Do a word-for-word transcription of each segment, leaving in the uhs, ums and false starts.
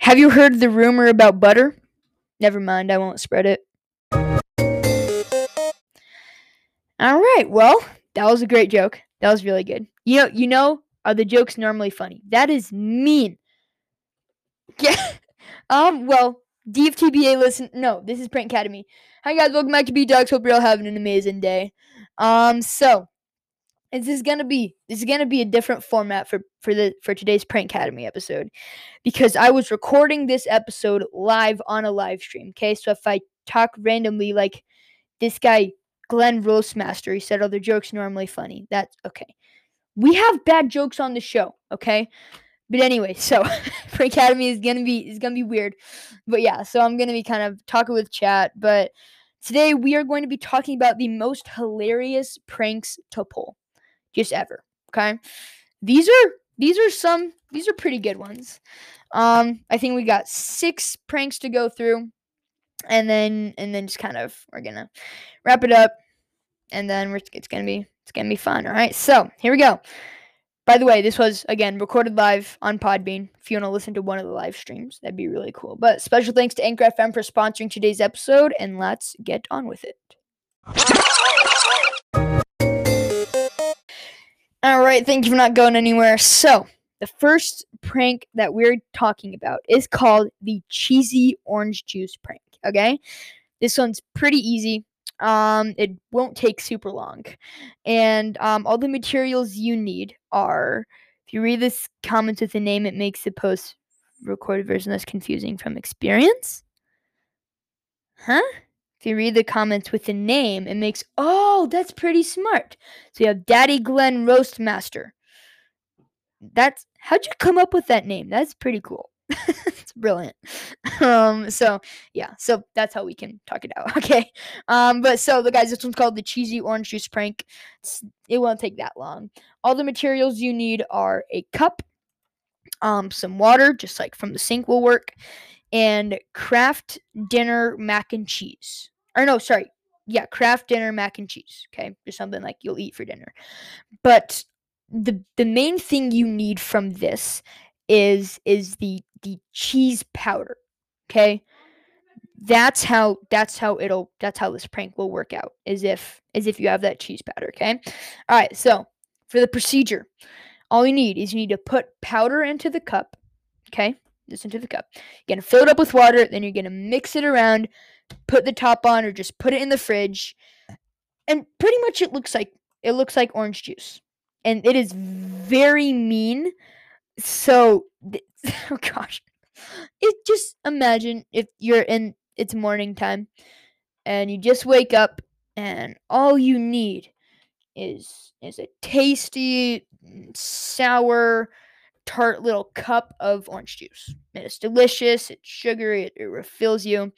Have you heard the rumor about butter? Never mind, I won't spread it. All right, well, that was a great joke. That was really good. You know, you know, are the jokes normally funny? That is mean. Yeah. Um. Well, D F T B A. Listen. No, this is Prank Academy. Hi guys, welcome back to B Dogs. Hope you're all having an amazing day. Um. So, this is gonna be this is gonna be a different format for for the for today's Prank Academy episode, because I was recording this episode live on a live stream. Okay, so if I talk randomly, like this guy Glenn Roastmaster, he said, "Oh, the joke's normally funny." That's okay. We have bad jokes on the show. Okay. But anyway, so Prank Academy is gonna be is gonna be weird, but yeah. So I'm gonna be kind of talking with chat. But today we are going to be talking about the most hilarious pranks to pull, just ever. Okay, these are these are some these are pretty good ones. Um, I think we got six pranks to go through, and then and then just kind of we're gonna wrap it up, and then we're, it's gonna be it's gonna be fun. All right, so here we go. By the way, this was, again, recorded live on Podbean. If you want to listen to one of the live streams, that'd be really cool. But special thanks to Anchor F M for sponsoring today's episode, and let's get on with it. All right, thank you for not going anywhere. So, the first prank that we're talking about is called the cheesy orange juice prank, okay? This one's pretty easy. Um, it won't take super long. And um, all the materials you need are, if you read this comments with a name, it makes the post recorded version less confusing from experience. Huh? If you read the comments with a name, it makes, oh, that's pretty smart. So you have Daddy Glenn Roastmaster. That's, how'd you come up with that name? That's pretty cool. It's brilliant. Um, so yeah, so that's how we can talk it out. Okay. Um, but so the guys, this one's called the cheesy orange juice prank. It's, it won't take that long. All the materials you need are a cup, um, some water, just like from the sink will work, and Kraft Dinner mac and cheese. Or no, sorry. Yeah, Kraft Dinner mac and cheese. Okay, just something like you'll eat for dinner. But the the main thing you need from this is is the the cheese powder. Okay, that's how that's how it'll that's how this prank will work out, as if as if you have that cheese powder. Okay, all right. So for the procedure, all you need is you need to put powder into the cup. Okay, just into the cup. You're gonna fill it up with water. Then you're gonna mix it around. Put the top on, or just put it in the fridge. And pretty much it looks like it looks like orange juice, and it is very mean. So, oh gosh, it just imagine if you're in it's morning time, and you just wake up, and all you need is is a tasty, sour, tart little cup of orange juice. And it's delicious. It's sugary. It, it refills you.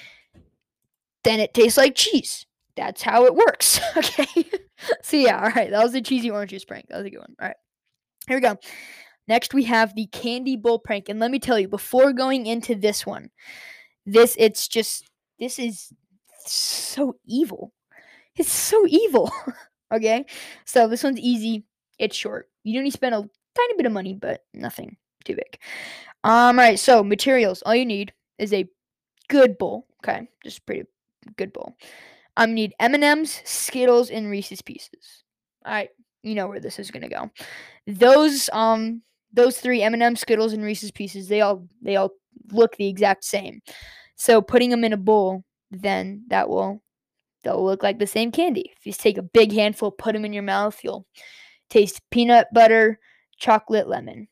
Then it tastes like cheese. That's how it works. Okay. So yeah, all right. That was the cheesy orange juice prank. That was a good one. All right. Here we go. Next we have the candy bowl prank. And let me tell you, before going into this one, this it's just this is so evil. It's so evil. Okay? So this one's easy. It's short. You don't need to spend a tiny bit of money, but nothing too big. Um, all right, so materials. All you need is a good bowl. Okay, just pretty good bowl. Um, you need M and M's, Skittles, and Reese's Pieces. All right, you know where this is gonna go. Those um those three M and M's, Skittles, and Reese's Pieces, they all they all look the exact same. So putting them in a bowl, then that will they'll look like the same candy. If you just take a big handful, put them in your mouth, you'll taste peanut butter, chocolate, lemon.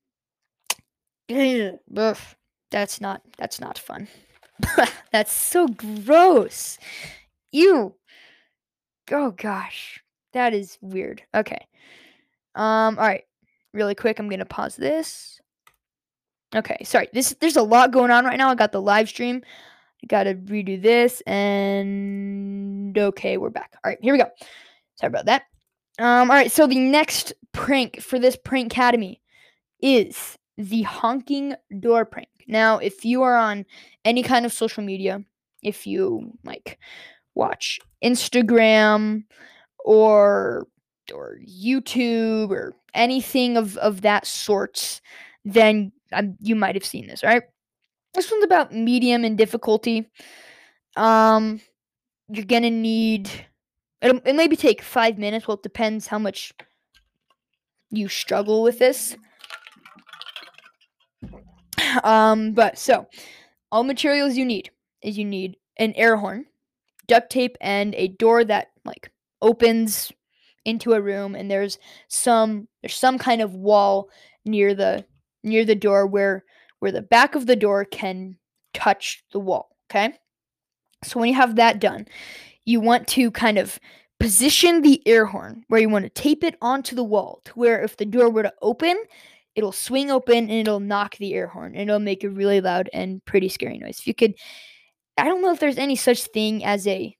Ugh, that's not that's not fun. That's so gross. Ew. Oh gosh. That is weird. Okay. Um, all right. Really quick, I'm gonna pause this. Okay, sorry. This there's a lot going on right now. I got the live stream. I gotta redo this, and okay, we're back. All right, here we go. Sorry about that. Um, all right, so the next prank for this Prank Academy is the honking door prank. Now, if you are on any kind of social media, if you like watch Instagram or or YouTube or anything of, of that sort, then um, you might have seen this, right? This one's about medium in difficulty. Um, you're gonna need. It'll, it maybe take five minutes. Well, it depends how much you struggle with this. Um, but so all materials you need is you need an air horn, duct tape, and a door that like opens into a room, and there's some there's some kind of wall near the near the door where where the back of the door can touch the wall. Okay, so when you have that done, you want to kind of position the air horn where you want to tape it onto the wall to where if the door were to open, it'll swing open and it'll knock the air horn and it'll make a really loud and pretty scary noise. If you could, I don't know if there's any such thing as a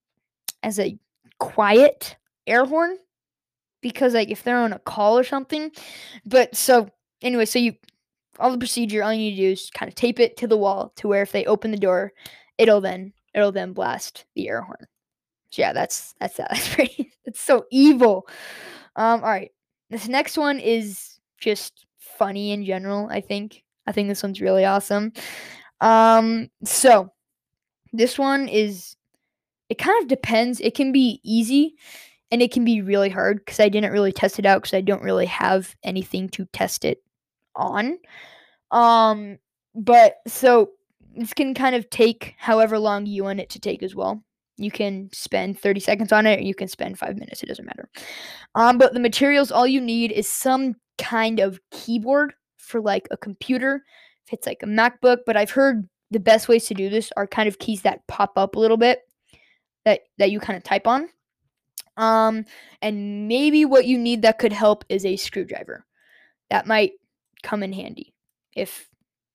as a quiet air horn, because like if they're on a call or something. But so anyway, so you all the procedure, all you need to do is kind of tape it to the wall to where if they open the door, it'll then it'll then blast the air horn. So yeah, that's that's that. That's pretty. It's so evil. Um, all right, this next one is just funny in general. I think. I think this one's really awesome. Um, so this one is. It kind of depends. It can be easy, and it can be really hard because I didn't really test it out because I don't really have anything to test it on. Um, but so this can kind of take however long you want it to take as well. You can spend thirty seconds on it, or you can spend five minutes. It doesn't matter. Um, but the materials, all you need is some kind of keyboard for like a computer. If it's like a MacBook, but I've heard the best ways to do this are kind of keys that pop up a little bit that that you kind of type on. Um, and maybe what you need that could help is a screwdriver. That might come in handy if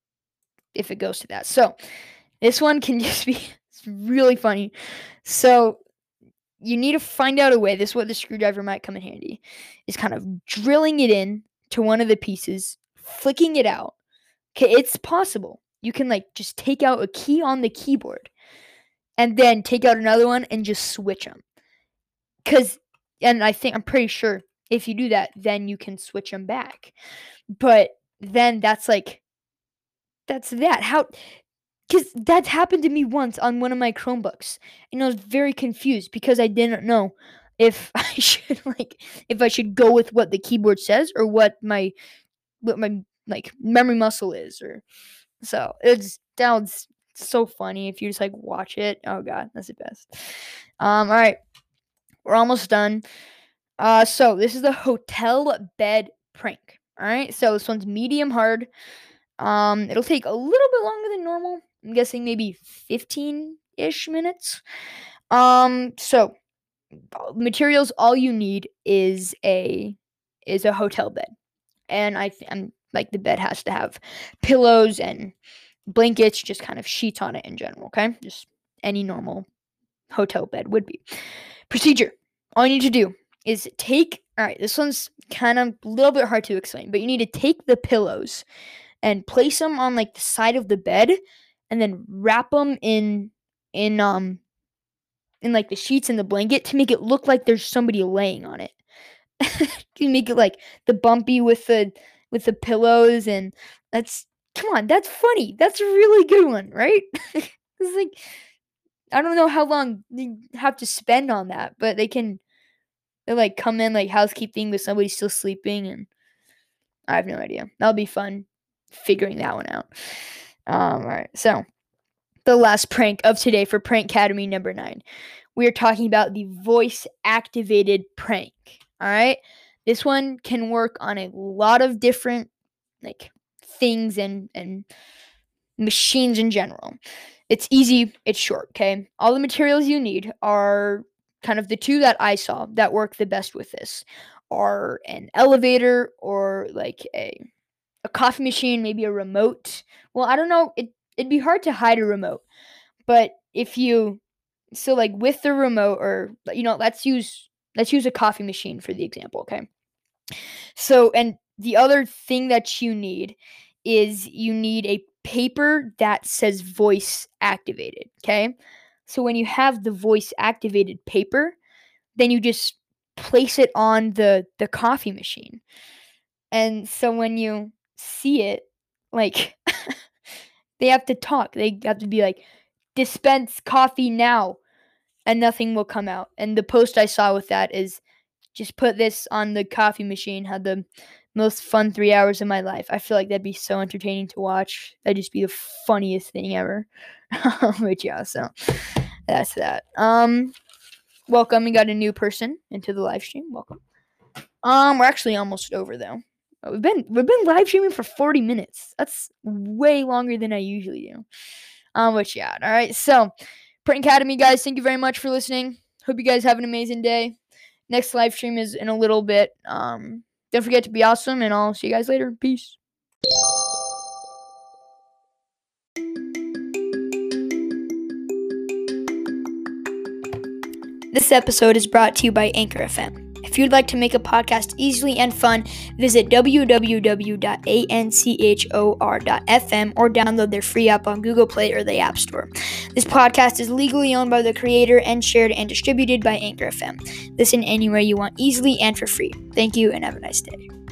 if it goes to that. So this one can just be it's really funny. So you need to find out a way. This is what the screwdriver might come in handy. Is kind of drilling it in to one of the pieces, flicking it out. Okay, it's possible. You can like just take out a key on the keyboard and then take out another one and just switch them. Cause and I think I'm pretty sure if you do that, then you can switch them back. But then that's like that's that. How because that's happened to me once on one of my Chromebooks, and I was very confused because I didn't know if I should like if I should go with what the keyboard says or what my what my like memory muscle is, or so it's sounds so funny if you just like watch it. Oh god, that's the best. Um, all right, we're almost done. Uh, so this is the hotel bed prank. All right, so this one's medium hard. Um, it'll take a little bit longer than normal. I'm guessing maybe fifteen-ish minutes. Um, so materials, all you need is a is a hotel bed, and I th- I'm like the bed has to have pillows and blankets, just kind of sheets on it in general. Okay, just any normal hotel bed would be. Procedure: all you need to do is take. All right, this one's kind of a little bit hard to explain, but you need to take the pillows and place them on like the side of the bed and then wrap them in in um in like the sheets and the blanket to make it look like there's somebody laying on it. You make it like the bumpy with the with the pillows, and that's come on, that's funny. That's a really good one, right? It's like I don't know how long they have to spend on that, but they can they like come in like housekeeping with somebody still sleeping, and I have no idea. That'll be fun figuring that one out. Um, all right, so the last prank of today for Prank Academy number nine. We are talking about the voice activated prank. All right, this one can work on a lot of different like things and and machines in general. It's easy, it's short. Okay, all the materials you need are kind of the two that I saw that work the best with this are an elevator or like a a coffee machine, maybe a remote. Well, I don't know. It it'd be hard to hide a remote, but if you so like with the remote, or you know, let's use let's use a coffee machine for the example, okay? So, and the other thing that you need is you need a paper that says voice activated, okay? So when you have the voice activated paper, then you just place it on the the coffee machine. And so when you see it, like They have to talk. They have to be like, dispense coffee now, and nothing will come out. And the post I saw with that is, just put this on the coffee machine. Had the most fun three hours of my life. I feel like that'd be so entertaining to watch. That'd just be the funniest thing ever. But yeah, so that's that. Um, welcome. We got a new person into the live stream. Welcome. Um, we're actually almost over though. We've been we've been live streaming for forty minutes. That's way longer than I usually do. Um, which yeah, all right. So, Prank Academy guys, thank you very much for listening. Hope you guys have an amazing day. Next live stream is in a little bit. Um, don't forget to be awesome, and I'll see you guys later. Peace. This episode is brought to you by Anchor F M. If you'd like to make a podcast easily and fun, visit w w w dot anchor dot f m or download their free app on Google Play or the App Store. This podcast is legally owned by the creator and shared and distributed by Anchor F M. Listen anywhere you want, easily and for free. Thank you and have a nice day.